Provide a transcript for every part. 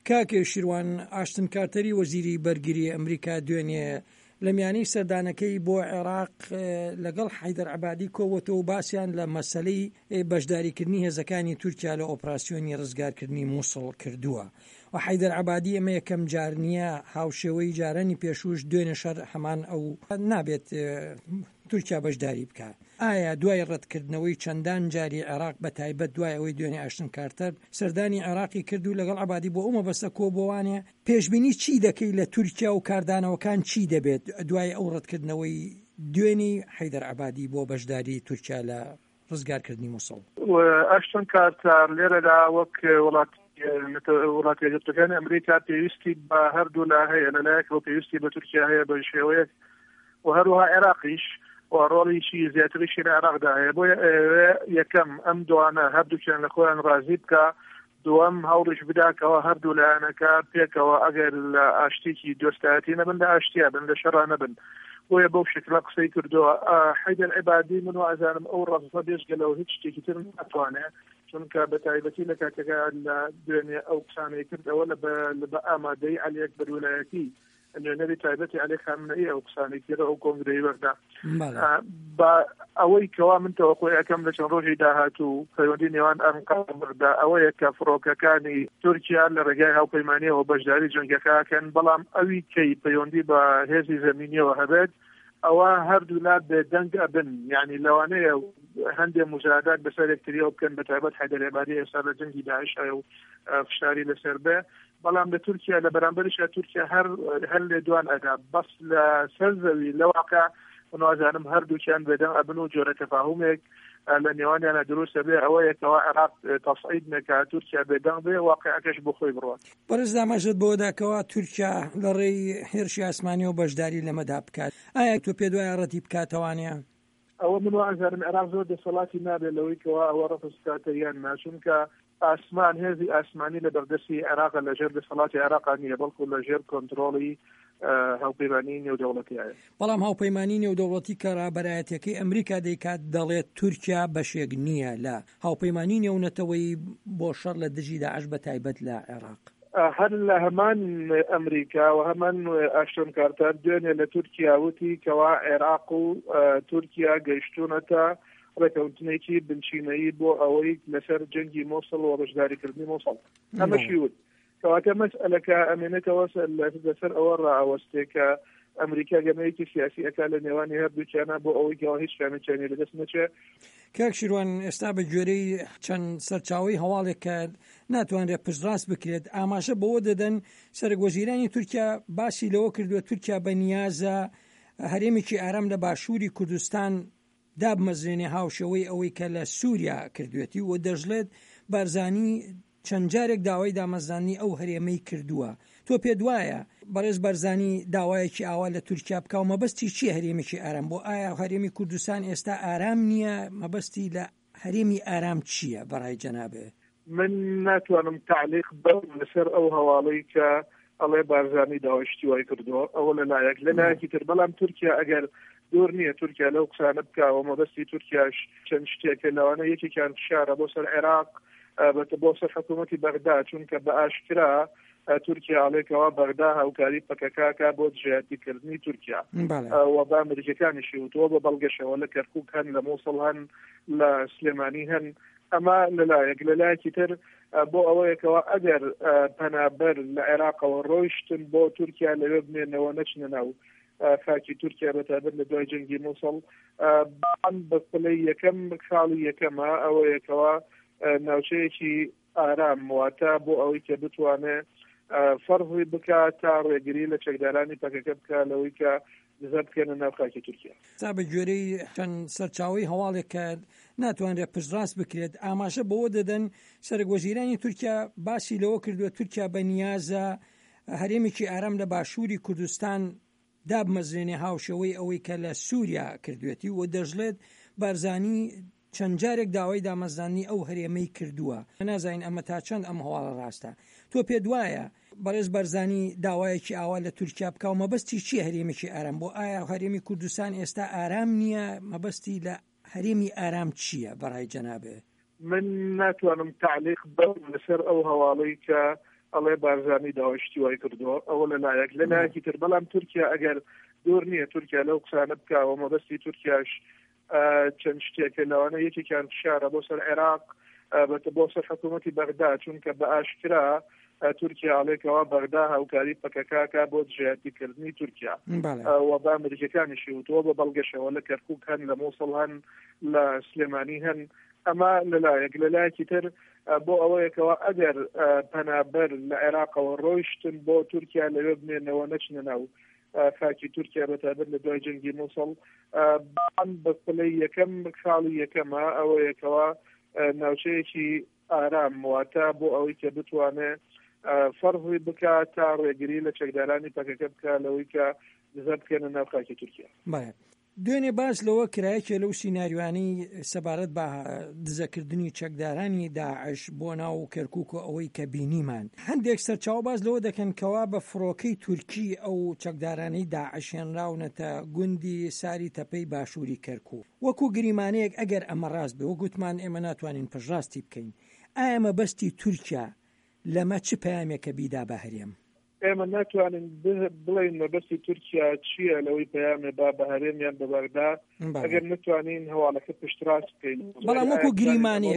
کاکێ شیروان ئاشتن کارتەری وەزیری بەرگری ئەمریکا دوێنێ لە میانەی سەردانەکەی بۆ عێراق لەگەڵ حەیدەر عەبادی کۆوەتەوە باسییان لە مەسەلەی بەشداریکردنی هێزەکانی تورکیا لە ئۆپراسیۆنی ڕزگارکردنی مووسڵ کردووە و حەیدەر عەبادی ئەمە یەکەم جار نییە هاوشێوەی جارانی پێشوش دوێنێ شەر هەمان ئەو نابێت تورکیا بەشداری بکات. ئایا دوای ڕەتکردنەوەی چەندان جاری عێراق بە تایبەت دوای ئەوەی دوێنێ ئاشتن کارتەر سەردانی عێراقی کرد و لەگەڵ عەبادی بۆ ئەو مەبەستە کۆبووانێ پێشبینی چی دەکەی لە تورکیا و کاردانەوەکان چی دەبێت دوای ئەو ڕەتکردنەوەی دوێنی حەیدەر عەبادی بۆ بەشداری تورکیا لە ڕزگارکردنی مووسڵ؟ ئاشتن کارتەر لێرەدا وەک وڵاتی یەکگرتوەکانی ئەمریکا پێویستی بە هەردوو لا هەیە لەلایەکەوە پێویستی بە تورکیا هەیە بە شێوەیەک و هەروەها عێراقیش و ڕۆڵیشی زیاتریشی لە عێراقدا هەیە بۆ یەکەم ئەم دوانە هەردووکیان لە خۆیان ڕازی بکە، دووەم هەوڵش بداکەوە هەردوو لایەنەکە پێکەوە ئەگەر لە ئاشتێکی دۆستایەتی نەبن لە ئاشتیا بن لە شەڕا نەبن. بۆیە بەو شکلە قسەی کردووە. حەیدەر عەبادی من وازانم ئەو ڕەزە بێژگەلەوە هیچ شتێکی تر ناتوانێت، چونکە بە تایبەتی لە کاتێکە لە دوێنێ ئەو قسانەی کردەوە بە ئامادەی عەلیەک بەروولایەتی نوێنەری تایبەتی عەلی خامنەئی ئەو قسانەی کرد ئەو کۆنگرەی وەردا بە ئەوەی کەوا من تەوەقۆی ئەەکەم لە چەند ڕۆژی داهاتوو پەیوەندی نێوان ئەنقەرەدا ئەوەیە کە فڕۆکەکانی تورکیا لە ڕێگای هاوپەیمانیەوە بەشداری جەنگەکەکەن، بەڵام ئەوی کەی پەیوەندی بە هێزی زەمینیەوە هەبێت ئەوە هەردوو لا بێدەنگ ئەبن، یعنی لەوانەیە هەندێک مجادات بەسەر یەکتریەوە بکەن بە تایبەت حەیدەر عەبادی ئێستا لە جەنگی داعش و فشاری لەسەر بێ، بەڵام لە تورکیا لە بەرامبەریشە تورکیا هەر لێ دوان ئەدا بەس لە سەرزەوی لە واقع منوازانم هەردووکیان بێدەنگ ئەبن و جۆرە تەفاهومێک لە نێوانیانە دروستە بێ ئەوەیەکەوە عێراق تەسعید نەکا تورکیا بێدەنگ بێ واقعەکەش بۆ خۆی بڕوات. بەرز دامەژت بۆ داکەوە تورکیا لە ڕێی هێرشی ئاسمانی و بەشداری لەمەدا بکات. ئایا تۆ پێ دوای ڕەتی بکاتەوانەیە؟ ئەوە من وازانم عێراق زۆر دەسەڵاتی نابێت لەوەی کەوا ئەوە ڕەفسکاتە یان ناچونکە ئاسمان هێزی ئاسمانی لە بەردەستی عێراق لەژێر دەسەڵاتی عێراق نییە، بەڵکو لەژێر کۆنتڕۆڵی هاوپەیمانی نێودەوڵەتی هەیە. بەڵام هاوپەیمانی نێودەوڵەتی کە ڕابەرایەتەکەی ئەمریکا دەیکات دەڵێت تورکیا بەشێک نییە لە هاوپەیمانی نێونەتەوەی بۆ شەڕ لە دژی داعش بە تایبەت لە عێراق. هەر لە هەمان ئەمریکا و هەمان ئاشتن کارتەر دوێنێ لە تورکیا وتی کەوا عێراق و تورکیا گەیشتونەتە ڕێکەوتنێکی بنچینەیی بۆ ئەوەی لەسەر جەنگی مووسڵ و ڕژداریکردنی مووسڵ ئەمەشی وت کەواتە مەسئلەکە ئەمێنێتەوە لەسەر ئەوە ڕائوەستێ کە ئەمریکا گەمەیەکی سیاسی ئەکا لە نێوانی هەردووکیانە بۆ ئەوەی کەوا هیچ شانێکی لەدەست نەچێت. کاک شیروان ئێستا بە گوێرەی چەند سەرچاوی هەواڵێک کە ناتوانرێت پشتڕاست بکرێت ئاماژە بەوە دەدەن سەرۆکوەزیرانی تورکیا باسی لەوە کردووە تورکیا بەنیازە هەرێمێکی ئارام لە باشووری کوردستان دابمەزرێنێ هاوشەوەی ئەوەی کە لە سووریا کردوێتی و دەژڵێت بارزانی چەند جارێک داوای دامەزرانی ئەو هەرێمەی کردووە. تۆ پێ دوایە بەڕێز بارزانی داوایەکی ئاوا لە تورکیا بکە و مەبەستی چیە هەرێمێکی ئارام بۆ؟ ئایا هەرێمی کوردستان ئێستا ئارام نییە؟ مەبەستی لە هەرێمی ئارام چییە بەڕای جەنابێ؟ من ناتوانم تعلیق بەم لەسەر ئەو هەواڵەی کە ئەڵێ بارزانی داوایشتی وای کردووە ئەوە لەلایەک لەلایەکی تر، بەڵام تورکیا ئەگەر دوور نییە تورکیا لەو قسانە بکەوە مەبەستی تورکیاش چەند شتێکە لەوانە یەکێکیان فشارە بۆ سەر عێراق بۆ سەر حکوومەتی بەغدا، چونکە بە ئاشکرا تورکیا ئاڵێکەوە بەغدا هاوکاری پەکەکاکە بۆ دژایەتیکردنی تورکیا و بە ئەمریکەکانیشی وتووە بە بەڵگەشەوە لە کەرکووک هەن لە مووسڵ هەن لە سلێمانی هەن. ئەمە لەلایەکی تر بۆ ئەوەیەکەوە ئەگەر پەنابەر لە عێراقەوە ڕۆیشتن بۆ تورکیا لەوێ بمێنەوە نەچنە ناو خاکی تورکیا بەتابەت لە دوای جەنگی مووسڵ بە پلەی یەکەم خاڵی یەکەمە ئەوەیەکەوە ناوچەیەکی ئارام واتە بۆ ئەوەی کە بتوانێت فەرهی بکات تا ڕێگری لە چەکدارانی پەکەکە بکات لەوەی کە دزە بکەنە ناو خاکی تورکیا. تا بە گوێرەی چەند سەرچاوی هەواڵێک کە ناتوانرێت پشتڕاست بکرێت ئاماژە بەوە دەدەن سەرۆکوەزیرانی تورکیا باسی لەوە کردووە تورکیا بەنیازە هەرێمێکی ئارام لە باشووری کوردستان دابمەزرێنێ هاوشەوەی ئەوەی کە لە سووریا کردوێتی و دەژڵێت بارزانی چەند جارێک داوای دامەزرانی ئەو هەرێمەی کردووە. نازانین ئەمە تا چەند ئەم هەواڵە ڕاستە. تۆ پێ دوایە بەڕێز بارزانی داوایەکی ئاوا لە تورکیا بکە و مەبەستی چیە هەرێمێکی ئارام بۆ؟ ئایا هەرێمی کوردستان ئێستا ئارام نییە؟ مەبەستی لە هەرێمی ئارام چییە بەڕای جەنابێ؟ من ناتوانم تعلیق بەم لەسەر ئەو هەواڵەی کە ئەڵێ بارزانی داواشتی وای کردەوە ئەوە لەلایەک لەلایەکی تر بەڵام تورکیا ئەگەر دور نییە تورکیا لەو قسانە بکەوە مەبەستی تورکیاش چەند شتێکە لەوانە یەکێکیان فشارە بۆ سەر عێراق بۆ سەر حکوومەتی بەغدا چونکە بە ئاشکرا تورکیا ئاڵێکەوە بەغدا هاوکاری پەکەکاکە بۆ دژایەتیکردنی تورکیا و بە ئەمریکەکانیشی وتەوە بە بەڵگەشەوە لە کەرکوک هەن لە مووسڵ هەن لە سلێمانی هەن ئەمە لەلایەک تر بۆ ئەوەیەکەوە ئەگەر پەنابەر لە عێراقەوە ڕۆیشتن بۆ تورکیا لەوێ بمێنەوە نەچنە ناو خاکی تورکیا بەتابەت لە دوای جەنگی مووسڵ بە پلەی یەکەم خاڵی یەکەمە ئەوەیەکەوە ناوچەیەکی ئارام واتە بۆ ئەوەی کە بتوانێت فەرهی بکات تا ڕێگری لە چەکدارانی پەکەکە بکات لەوەی کە دزە بکەنە ناو خاکی تورکیا. دوێنێ باس لەوە کرایەکێ لەو سیناریوانی سەبارەت بە دزەکردنی چەکدارانی داعش بۆ ناو کەرکوک و ئەوەی کە بینیمان هەندێک سەرچاو باز لەوە دەکەن کەوا بە فڕۆکەی تورکی ئەو چەکدارانەی داعشێنراونەتە گوندی ساری تەپەی باشووری کەرکوک وەکو گریمانەیەک ئەگەر ئەمە ڕاست بێ وەگوتمان ئێمە ناتوانین پشڕاستی بکەین ئایا مەبەستی تورکیا لەمە چ پەیامێکە بیدا بە هەرێم؟ ئێمە ناتوانین بڵین مەبەستی تورکیا چییە لەوەی پەیامێ با بە هەرێمیان بە بەغدا ئەگەر نتوانین هەواڵەکە پشتڕاست بکەین بەڵام وەکو گریمانەیەک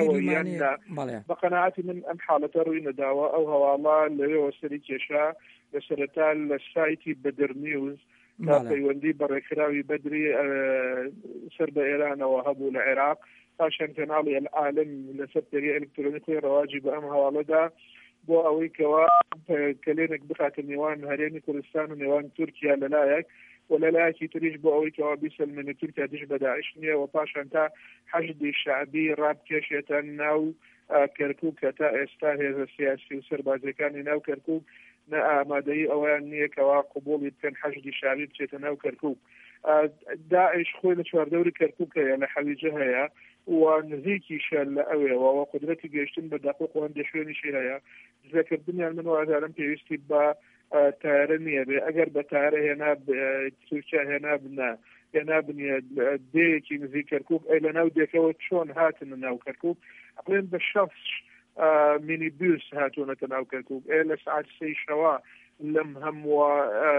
بە قەناعەتی من ئەم حاڵەتە ڕووی نەداوە ئەو هەواڵە لەوێەوە سەری کێشا لە سەرەتا لە سایتی بەدر نیوز تا پەیوەندی بە ڕێکخراوی بەدری سەر بە ئێرانەوە هەبوو لە عێراق پاشان کەناڵی العالم لەسەر تێگەی ئەلکترۆنیکی ڕەواجی بە ئەم هەواڵەدا بۆ ئەوەی کەوا کلێنێک بخاتە نێوان هەرێمی کوردستان و نێوان تورکیا لەلایەک و لەلایەکی تریش بۆ ئەوەی کەوا بیسەلمێنێ تورکیا دژ بە داعش نییە و پاشان تا حەشدی شعبی ڕابکێشێتە ناو کەرکوک کە تا ئێستا هێزە سیاسی و سەربازەکانی ناو کەرکوک نە ئامادەی ئەویان نییە کەوا قبوڵی بکەن حەشدی شعبی بچێتە ناو کەرکوک. داعش خۆی لە چواردەوری کەرکوک هەیە لە حەلیجە هەیە و نزیکیشە لە ئەوێەوە و قدرەتی گەیشتن بە دەقیق و هەندێک شوێنیشی هەیە دزەکردنیان من وازارم پێویستی بە تارە نییە بێ ئەگەر بە تارە هێنا تورکیا هێنا بنە هێنا بنیە دەیەکی نزیک کەرکوک ئەی لە ناو دێکەوە چۆن هاتن ناو کەرکوک ئەڵێن بە شەخص مینیبوس هاتوونەتە ناو کەرکوک ئێ لە سعات سەی شەوا لەم هەمووە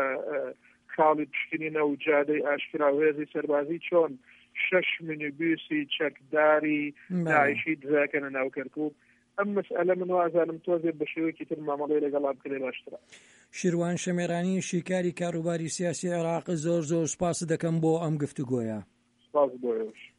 خاڵی پشکنینە و جادەی ئاشکرا و هێزی سەربازی چۆن 6 مینیبوسی چەکداری داعشی دزاکەنە ناو کەرکوک ئەم مەسئلە من وازانم تۆزێ بە شێوەیەکی تر مامەڵەی لەگەڵا بکرێ باشترە. شیروان شەمێرانی شیکاری کاروباری سیاسی عێراق زۆر سوپاس دەکەم بۆ ئەم گفتوگۆیە. سپاس بۆ ئێوەش.